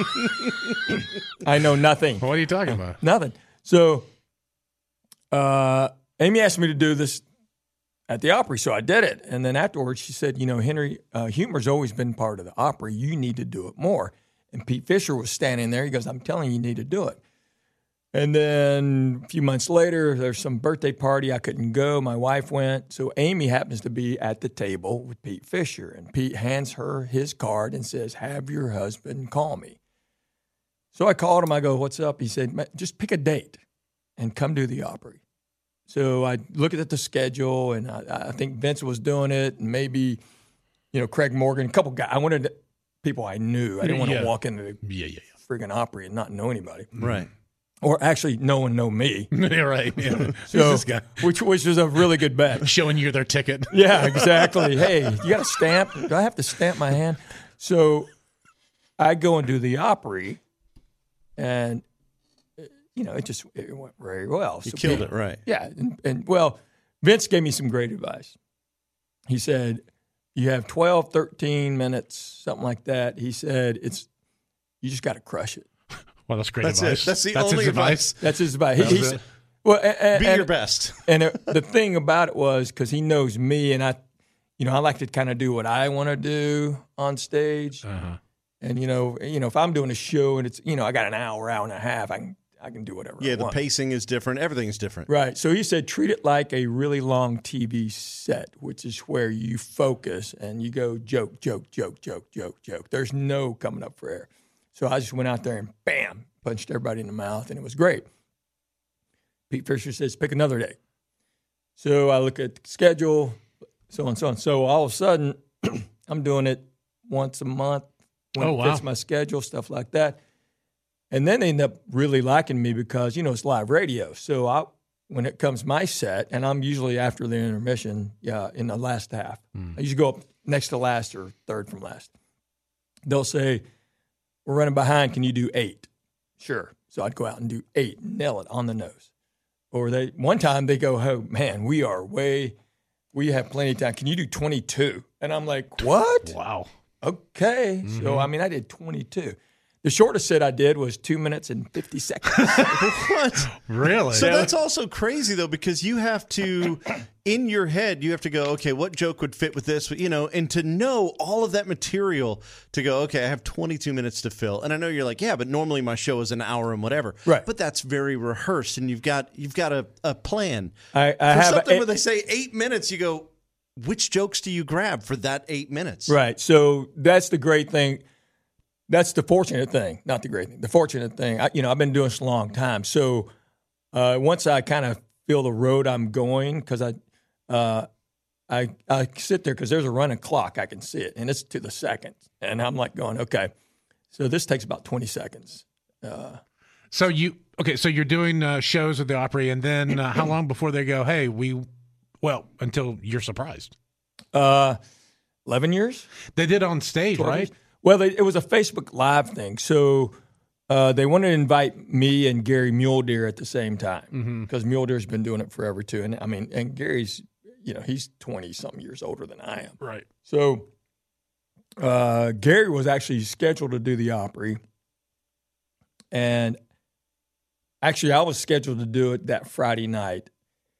I know nothing. What are you talking about? Nothing. So uh, Amy asked me to do this at the Opry, so I did it. And then afterwards, she said, you know, Henry, uh, humor's always been part of the Opry. You need to do it more. And Pete Fisher was standing there. He goes, I'm telling you, you need to do it. And then a few months later, there's some birthday party. I couldn't go. My wife went. So Amy happens to be at the table with Pete Fisher. And Pete hands her his card and says, have your husband call me. So I called him. I go, what's up? He said, "Ma- just pick a date and come do the Opry. So I looked at the schedule, and I, I think Vince was doing it, and maybe, you know, Craig Morgan, a couple guys. I wanted to, people I knew. I didn't want to Yeah. walk into the Yeah, yeah, friggin' Opry and not know anybody. right. Or actually, no one know me. yeah. right. Yeah. Who's So, this guy? which which was a really good bet. Showing you their ticket. Yeah, exactly. Hey, you got a stamp? Do I have to stamp my hand? So I go and do the Opry, and uh, you know, it just it went very well. You So killed Pete- it, right? Yeah, and, and well, Vince gave me some great advice. He said, "You have twelve, thirteen minutes, something like that." He said, "It's you just got to crush it." Well, that's great That's advice. it. That's the his only advice. That's his advice. He, That he was said, it. well, and, and, Be and- your best. And it, the thing about it was because he knows me, and I, you know, I like to kind of do what I want to do on stage. Uh-huh. And you know, you know, if I'm doing a show and it's, you know, I got an hour, hour and a half, I can, I can do whatever. Yeah, I the want. pacing is different. Everything's different. Right. So he said, treat it like a really long T V set, which is where you focus and you go joke, joke, joke, joke, joke, joke. There's no coming up for air. So I just went out there and bam, punched everybody in the mouth, and it was great. Pete Fisher says, pick another day. So I look at the schedule, so on, so on. So all of a sudden, I'm doing it once a month when Oh, it wow. fits my schedule, stuff like that. And then they end up really liking me because, you know, it's live radio. So I, when it comes my set, and I'm usually after the intermission, yeah, in the last half. I usually go up next to last or third from last. They'll say, we're running behind. Can you do eight? Sure. So I'd go out and do eight, nail it on the nose. Or they one time they go, oh, man, we are way, we have plenty of time. Can you do twenty-two? And I'm like, what? Wow. Okay. So, I mean, I did twenty-two. The shortest set I did was two minutes and fifty seconds. What? Really? So that's also crazy though, because you have to, in your head, you have to go, okay, what joke would fit with this, you know, and to know all of that material to go, okay, I have twenty-two minutes to fill, and I know you're like, yeah, but normally my show is an hour and whatever, Right. But that's very rehearsed, and you've got you've got a, a plan. I, I For have something a, where they say eight minutes, you go, which jokes do you grab for that eight minutes? Right. So that's the great thing. That's the fortunate thing, not the great thing. The fortunate thing, I, you know, I've been doing this a long time. So uh, once I kind of feel the road I'm going because I, uh, I I sit there because there's a running clock. I can see it, and it's to the second. And I'm like going, okay, so this takes about twenty seconds. Uh, so you okay? So you're doing uh, shows at the Opry, and then uh, how long before they go? Hey, we well until you're surprised. Uh, eleven years. They did on stage, right? Years? Well, they, it was a Facebook Live thing, so. Uh, they wanted to invite me and Gary Mule Deer at the same time because mm-hmm. Mule Deer's been doing it forever too. And I mean, and Gary's, you know, he's twenty something years older than I am. Right. So uh, Gary was actually scheduled to do the Opry, and actually I was scheduled to do it that Friday night,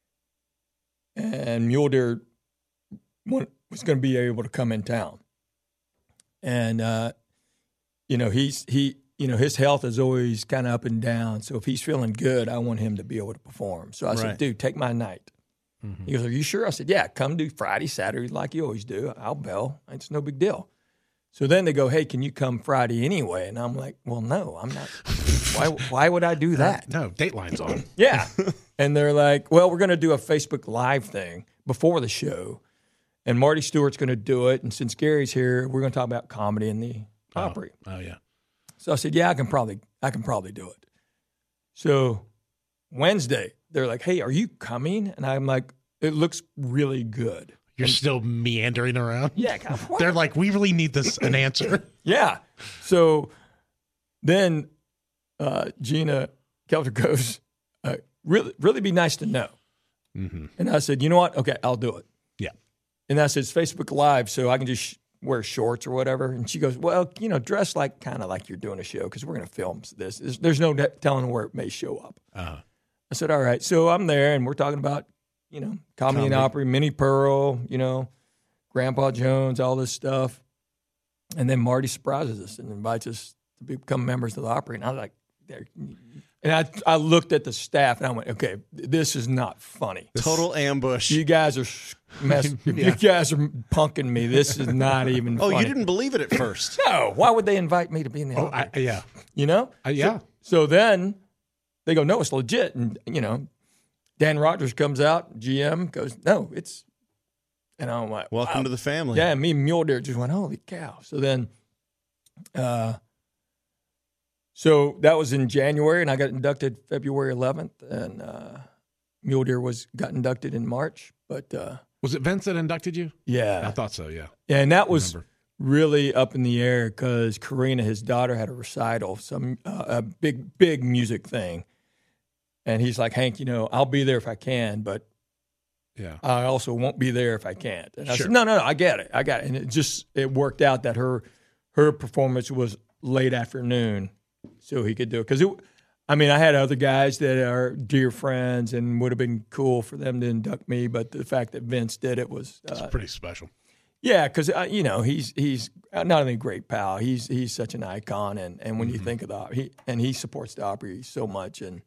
and Mule Deer was going to be able to come in town, and uh, you know he's he. You know, his health is always kind of up and down. So if he's feeling good, I want him to be able to perform. So I right. said, dude, take my night. Mm-hmm. He goes, are you sure? I said, yeah, come do Friday, Saturday like you always do. I'll bail. It's no big deal. So then they go, hey, can you come Friday anyway? And I'm like, well, no, I'm not. why Why would I do that? No, Dateline's on. Yeah. And they're like, well, we're going to do a Facebook Live thing before the show. And Marty Stewart's going to do it. And since Gary's here, we're going to talk about comedy in the oh. Opry. Oh, yeah. So I said, yeah, I can probably I can probably do it. So Wednesday, they're like, hey, are you coming? And I'm like, it looks really good. You're and, still meandering around? Yeah. Kind of, they're like, we really need this an answer. Yeah. So then uh, Gina Kelter goes, uh, really, really be nice to know. Mm-hmm. And I said, you know what? Okay, I'll do it. Yeah. And I said, it's Facebook Live, so I can just sh- wear shorts or whatever. And she goes, well, you know, dress like kind of like you're doing a show because we're going to film this. There's, there's no telling where it may show up. Uh-huh. I said, all right. So I'm there, and we're talking about, you know, comedy, comedy. and Opry, Minnie Pearl, you know, Grandpa Jones, all this stuff. And then Marty surprises us and invites us to become members of the Opry. And I was like, there. And I I looked at the staff, and I went, okay, this is not funny. Total ambush. You guys are messing. yeah. You guys are punking me. This is not even oh, funny. You didn't believe it at first. No. Why would they invite me to be in the Oh, I, yeah. You know? Uh, yeah. So, so then they go, no, it's legit. And, you know, Dan Rogers comes out, G M goes, no, it's, and I'm like, welcome wow. to the family. Yeah, me and Mule Deer just went, holy cow. So then, uh, so that was in January, and I got inducted February eleventh, and uh, Mule Deer was got inducted in March. But uh, was it Vince that inducted you? Yeah, I thought so. Yeah, yeah, and that was really up in the air because Karina, his daughter, had a recital, some uh, a big, big music thing, and he's like, Hank, you know, I'll be there if I can, but yeah, I also won't be there if I can't. And I sure. said, no, no, no, I get it, I got it, and it just it worked out that her her performance was late afternoon. So he could do it because it. I mean, I had other guys that are dear friends and would have been cool for them to induct me, but the fact that Vince did it was uh, it's pretty special. Yeah, because uh, you know he's he's not only a great pal, he's he's such an icon, and, and when mm-hmm. you think of the he and he supports the Opry so much, and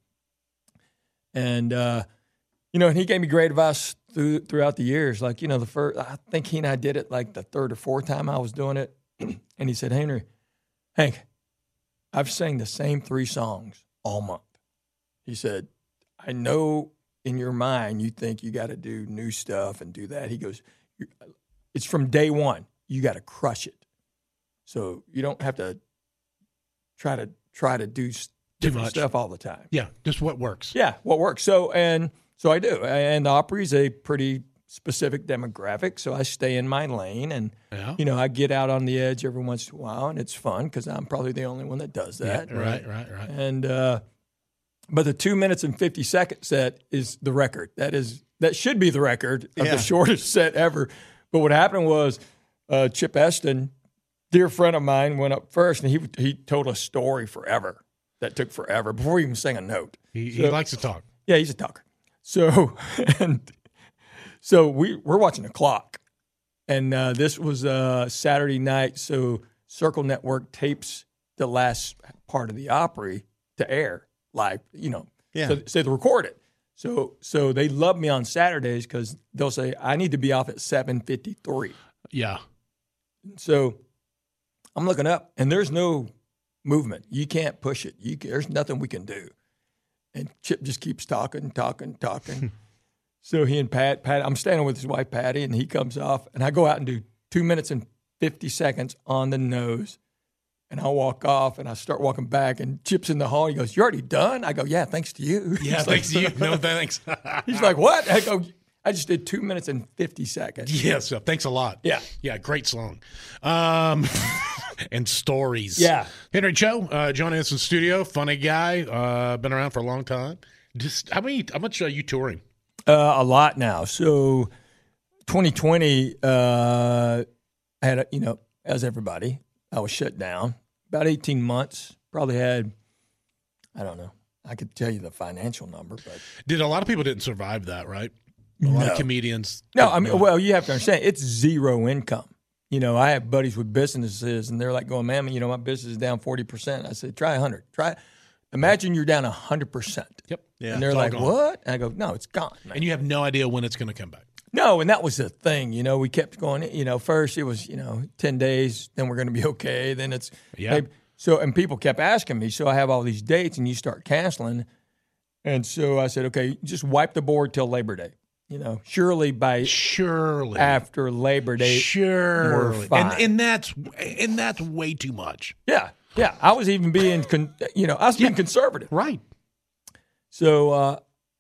and uh, you know, and he gave me great advice through, throughout the years. Like you know, the first I think he and I did it like the third or fourth time I was doing it, and he said, Henry, Hank, I've sang the same three songs all month. He said, I know in your mind you think you got to do new stuff and do that. He goes, it's from day one. You got to crush it. So you don't have to try to try to do different stuff all the time. Yeah, just what works. Yeah, what works. So and so I do. And the Opry's a pretty specific demographic, so I stay in my lane, and yeah. you know I get out on the edge every once in a while, and it's fun because I'm probably the only one that does that. Yeah, right, right, right. And uh, but the two minutes and fifty second set is the record. That is that should be the record of yeah. the shortest set ever. But what happened was uh, Chip Eston, dear friend of mine, went up first, and he he told a story forever that took forever before he even sang a note. He, so, he likes to talk. Yeah, he's a talker. So and. So we, we're watching the clock, and uh, this was uh, Saturday night, so Circle Network tapes the last part of the Opry to air live, you know, yeah. so, so they record it. So so they love me on Saturdays because they'll say, I need to be off at seven fifty-three. Yeah. So I'm looking up, and there's no movement. You can't push it. You can, there's nothing we can do. And Chip just keeps talking, talking, talking. So he and Pat, Pat, I'm standing with his wife, Patty, and he comes off, and I go out and do two minutes and fifty seconds on the nose. And I walk off, and I start walking back, and Chip's in the hall. He goes, "You already done?" I go, "Yeah, thanks to you." Yeah, He's thanks like, to you. No, thanks. He's like, "What?" I go, "I just did two minutes and fifty seconds." Yeah, so thanks a lot. Yeah. Yeah, great song. Um, and stories. Yeah. Henry Cho, uh, John Anderson Studio, funny guy, uh, been around for a long time. Just how many? How much are you touring? Uh, a lot now. So twenty twenty, uh, I had, a, you know, as everybody, I was shut down. About eighteen months. Probably had, I don't know. I could tell you the financial number, but Did a lot of people didn't survive that, right? A lot No. of comedians. no. I mean, well, you have to understand, it's zero income. You know, I have buddies with businesses, and they're like going, "Man, you know, my business is down forty percent." I said, "Try one hundred. Try. Imagine you're down one hundred percent." Yep. Yeah. And they're It's all like, gone. "What?" And I go, "No, it's gone, man." And you have no idea when it's going to come back. No, and that was the thing. You know, we kept going. You know, first it was, you know, ten days, then we're going to be okay. Then it's Yeah. hey, so, and people kept asking me. So I have all these dates, and you start canceling. And so I said, okay, just wipe the board till Labor Day. You know, surely by Surely. after Labor Day, Surely. we're fine. And, and that's and that's way too much. yeah, yeah. I was even being, con- you know, I was being conservative. Right. So, uh,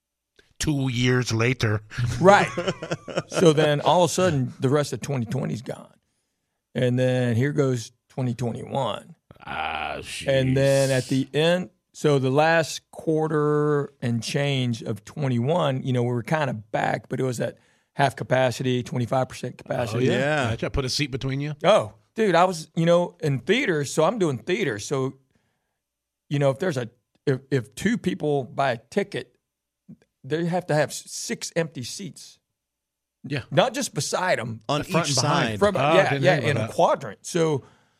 Two years later. right. So then all of a sudden, the rest of twenty twenty is gone, and then here goes twenty twenty-one. Ah, And then at the end, so the last quarter and change of twenty-one, you know, we were kind of back, but it was at half capacity, twenty-five percent Oh, capacity. yeah. Yeah. Did I put a seat between you? Oh, dude, I was, you know, in theater, so I'm doing theater. So, you know, if there's a, if, if two people buy a ticket, they have to have six empty seats. Yeah. Not just beside them. On front each and behind. side. From, Oh, I yeah, didn't yeah, think in about a that. quadrant. So,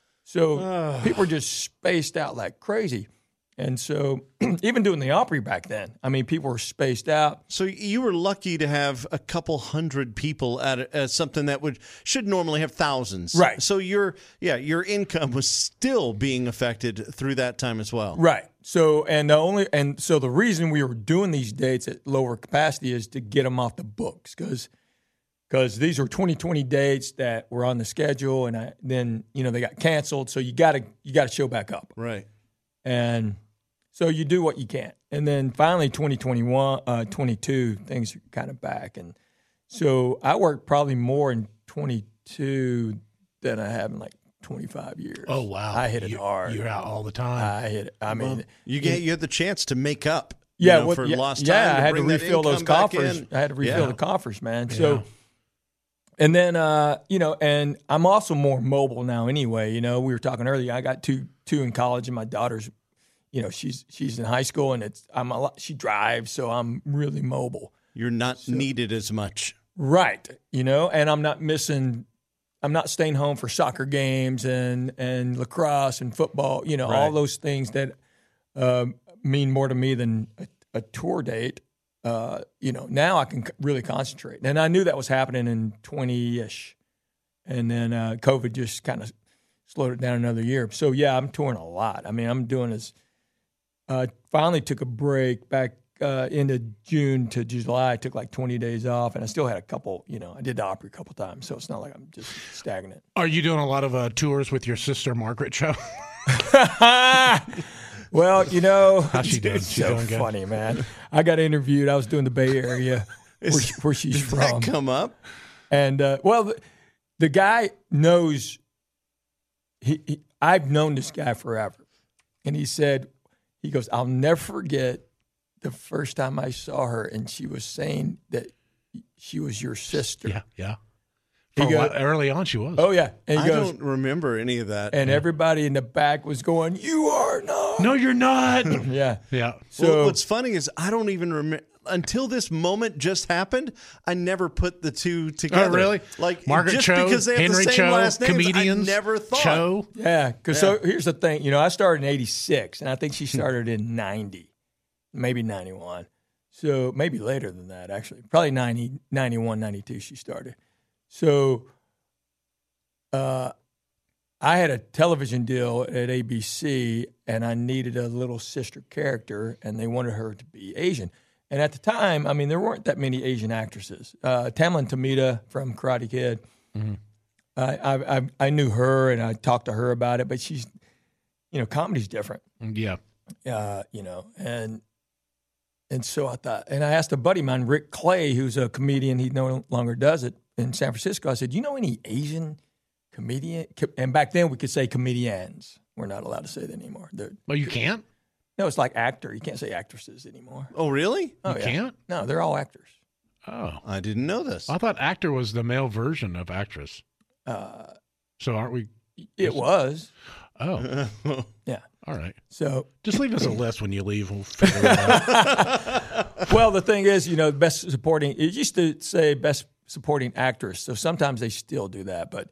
so people are just spaced out like crazy, and so even doing the Opry back then, I mean, people were spaced out. So you were lucky to have a couple hundred people at, a, at something that would should normally have thousands. Right. So your yeah your income was still being affected through that time as well. Right. So and the only and so the reason we were doing these dates at lower capacity is to get them off the books because because these were twenty twenty dates that were on the schedule, and I, then you know they got canceled. So you got to you got to show back up. Right. And so you do what you can. And then finally twenty twenty-one, uh, twenty-two, things are kind of back. And so I worked probably more in twenty-two than I have in like twenty-five years. Oh, wow. I hit it You- hard. You're out all the time. I hit it. I mean, You get you had the chance to make up. you yeah, know, what- for yeah, lost yeah, time. I had to bring that refill those income back coffers. in. I had to refill Yeah. the coffers, man. Yeah. So, and then, uh, you know, and I'm also more mobile now anyway. You know, we were talking earlier. I got two two in college, and my daughter's, you know, she's she's in high school, and it's I'm a lot. She drives, so I'm really mobile. You're not needed as much. Right. You know, and I'm not missing. I'm not staying home for soccer games and and lacrosse and football. You know, all Right. those things that um, mean more to me than a, a tour date. Uh, you know, now I can c- really concentrate. And I knew that was happening in twenty-ish. And then uh, COVID just kind of slowed it down another year. So, yeah, I'm touring a lot. I mean, I'm doing this. Uh, finally took a break back uh, into June to July. I took like twenty days off, and I still had a couple, you know, I did the Opry a couple times. So it's not like I'm just stagnant. Are you doing a lot of uh, tours with your sister, Margaret Cho? Well, you know, How's she doing? it's She so doing good? funny, man. I got interviewed. I was doing the Bay Area where, she- where she's Did that from. come up? And uh, well, the, the guy knows. He, he, I've known this guy forever, and he said, he goes, "I'll never forget the first time I saw her, and she was saying that she was your sister." Yeah, yeah. He For a go- while- early on, she was. Oh yeah, and he I goes, don't remember any of that. and everybody in the back was going, "You are not." No, you're not. Yeah. yeah. So well, what's funny is I don't even remember until this moment just happened. I never put the two together. Oh, really? Like Margaret just Cho, because they have Henry the same Cho, last names, comedians. I never thought. Cho. Yeah, because so here's the thing. You know, I started in eighty-six, and I think she started in ninety, maybe ninety-one. So maybe later than that, actually. Probably ninety, ninety-one, ninety-two she started. So uh, I had a television deal at A B C, and I needed a little sister character, and they wanted her to be Asian. And at the time, I mean, there weren't that many Asian actresses. Uh, Tamlin Tomita from Karate Kid, mm-hmm. I, I, I I knew her, and I talked to her about it. But she's, you know, comedy's different. Yeah. Uh, you know, and and so I thought, and I asked a buddy of mine, Rick Clay, who's a comedian. He no longer does it in San Francisco. I said, "Do you know any Asian comedian?" And back then, we could say comedians. We're not allowed to say that anymore. They're, Well, you can't? No, it's like actor. You can't say actresses anymore. Oh, really? Oh, You yeah. can't? No, they're all actors. Oh. I didn't know this. I thought actor was the male version of actress. Uh, So aren't we? it was. Oh, Yeah. all right. So, Just leave us a list when you leave. We'll figure it out. well, the thing is, you know, best supporting, it used to say best supporting actress. So sometimes they still do that. But,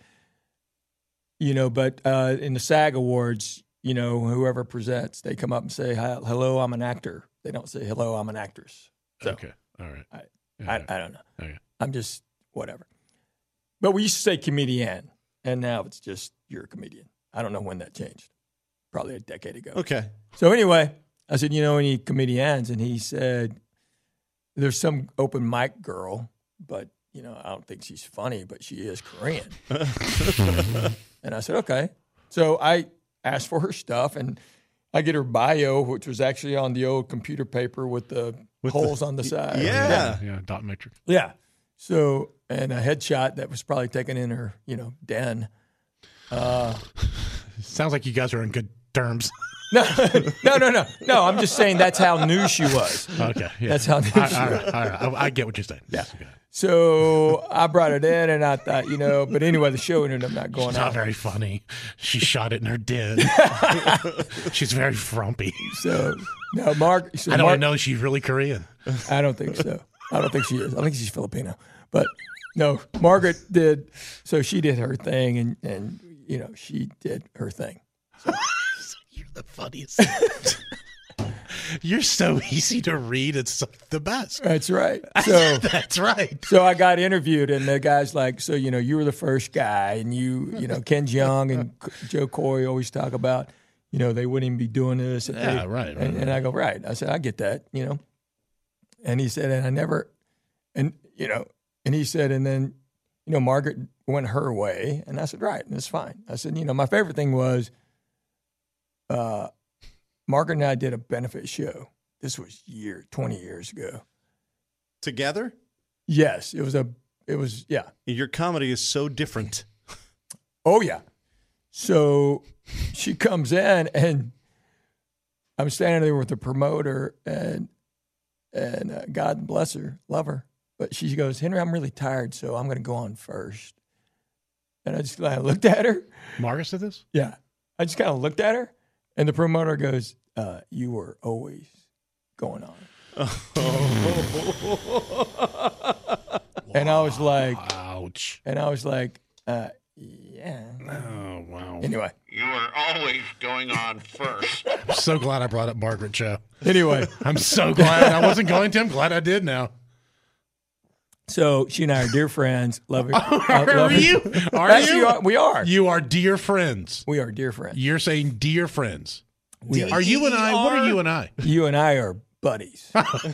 you know, but uh, in the SAG Awards, you know, whoever presents, they come up and say, "Hi- hello, I'm an actor." They don't say, "Hello, I'm an actress." So, Okay. All right. I, All I, right. I don't know. Okay. I'm just whatever. But we used to say comedian, and now it's just you're a comedian. I don't know when that changed. Probably a decade ago. Okay. So anyway, I said, "You know any comedians?" And he said, "There's some open mic girl, but you know I don't think she's funny, but she is Korean." And I said, "Okay." So I asked for her stuff, and I get her bio, which was actually on the old computer paper with the With holes the- on the side. Yeah. Yeah. Dot matrix. Yeah. So, and a headshot that was probably taken in her, you know, den. Uh, Sounds like you guys are in good terms. no, no, no, no, no. I'm just saying that's how new she was. Okay. Yeah. That's how new All she right. was. All right. All right. I, I get what you're saying. Yeah. Okay. So I brought it in, and I thought, you know, but anyway, the show ended up not going It's not out. very funny. She shot it in her den. She's very frumpy. So no, Mark. So I don't Mark, know. She's really Korean. I don't think so. I don't think she is. I think she's Filipino. But no, Margaret did. So she did her thing, and and you know she did her thing. You're the funniest. You're so easy to read. It's the best. That's right. So That's right. so I got interviewed, and the guy's like, "So you know, you were the first guy, and you you know Ken Jeong and Joe Coy always talk about, you know, they wouldn't even be doing this." if Yeah, they- right, right, And, and I go, right. I said, I get that, you know. And he said, and I never, and you know, and he said, and then, you know, Margaret went her way, and I said, right, and it's fine. I said, you know, my favorite thing was, uh, Margaret and I did a benefit show. This was year twenty years ago. Together? Yes, it was a, it was yeah. Your comedy is so different. Oh yeah. So she comes in, and I'm standing there with the promoter, and and uh, God bless her, love her, but she goes, "Henry, I'm really tired, so I'm going to go on first." And I just kind of looked at her. Marcus did this? Yeah, I just kind of looked at her, and the promoter goes, uh, "You were always going on." And I was like, Ouch. and I was like, uh, yeah. Oh, wow. Anyway, You are always going on first. I'm so glad I brought up Margaret Cho. anyway. I'm so glad I wasn't going to. I'm glad I did now. So she and I are dear friends. Love her. I Are love her. you? Are Actually, you? we are. You are dear friends. We are dear friends. You're saying dear friends. We Are you and I? What are you and I? You and I are buddies.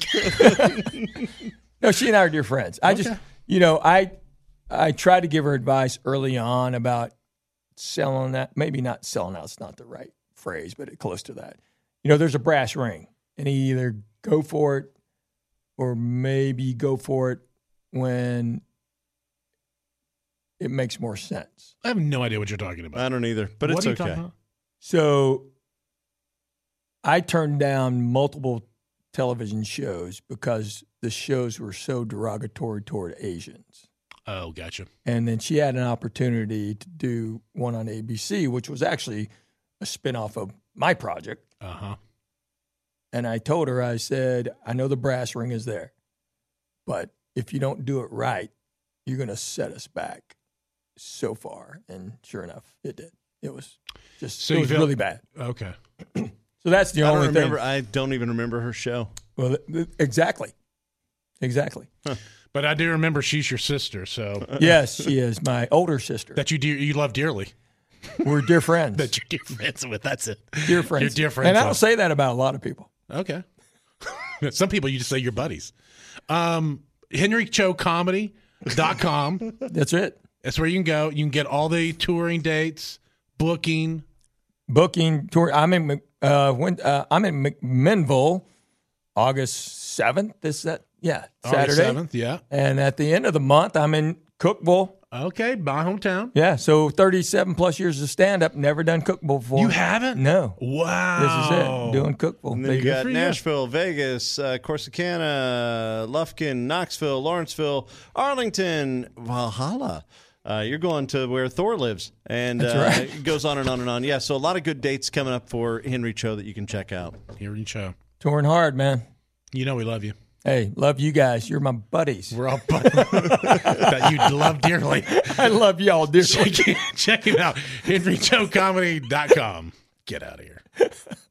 No, she and I are dear friends. I just, you know, I I tried to give her advice early on about selling that. Maybe not selling out. It's not the right phrase, but it, close to that. You know, there's a brass ring, and you either go for it or maybe go for it when it makes more sense. I have no idea what you're talking about. I don't either, but What it's are you okay. talking about? So I turned down multiple television shows because the shows were so derogatory toward Asians. Oh, gotcha. And then she had an opportunity to do one on A B C, which was actually a spinoff of my project. Uh huh. And I told her, I said, I know the brass ring is there, but if you don't do it right, you're going to set us back so far. And sure enough, it did. It was just, So it you was feel- really bad. Okay. So that's the I don't only remember. thing. I don't even remember her show. Well, th- th- exactly. Exactly. But I do remember she's your sister, so Yes, she is my older sister. that you dear, you love dearly. we're dear friends. That you're dear friends with. That's it. Dear friends. You're dear friends And I don't with. say that about a lot of people. Okay. Some people you just say you're buddies. Um, Henry Cho Comedy dot com. That's it. That's where you can go. You can get all the touring dates, booking. Booking tour. I'm in Mc- uh, when uh, I'm in McMinnville, August seventh. Is that yeah Saturday? August seventh, yeah. And at the end of the month, I'm in Cookville. Okay, my hometown. Yeah, so thirty-seven plus years of stand up, never done Cookville before. You haven't? No. Wow. This is it. Doing Cookville. And then you Good got for Nashville, Vegas, uh, Corsicana, Lufkin, Knoxville, Lawrenceville, Arlington, Valhalla. Uh, you're going to where Thor lives, and That's uh, right. it goes on and on and on. Yeah, so a lot of good dates coming up for Henry Cho that you can check out. Henry Cho. Touring hard, man. You know we love you. Hey, love you guys. You're my buddies. We're all buddies that you love dearly. I love y'all dearly. Check, check him out. Henry Cho Comedy dot com. Get out of here.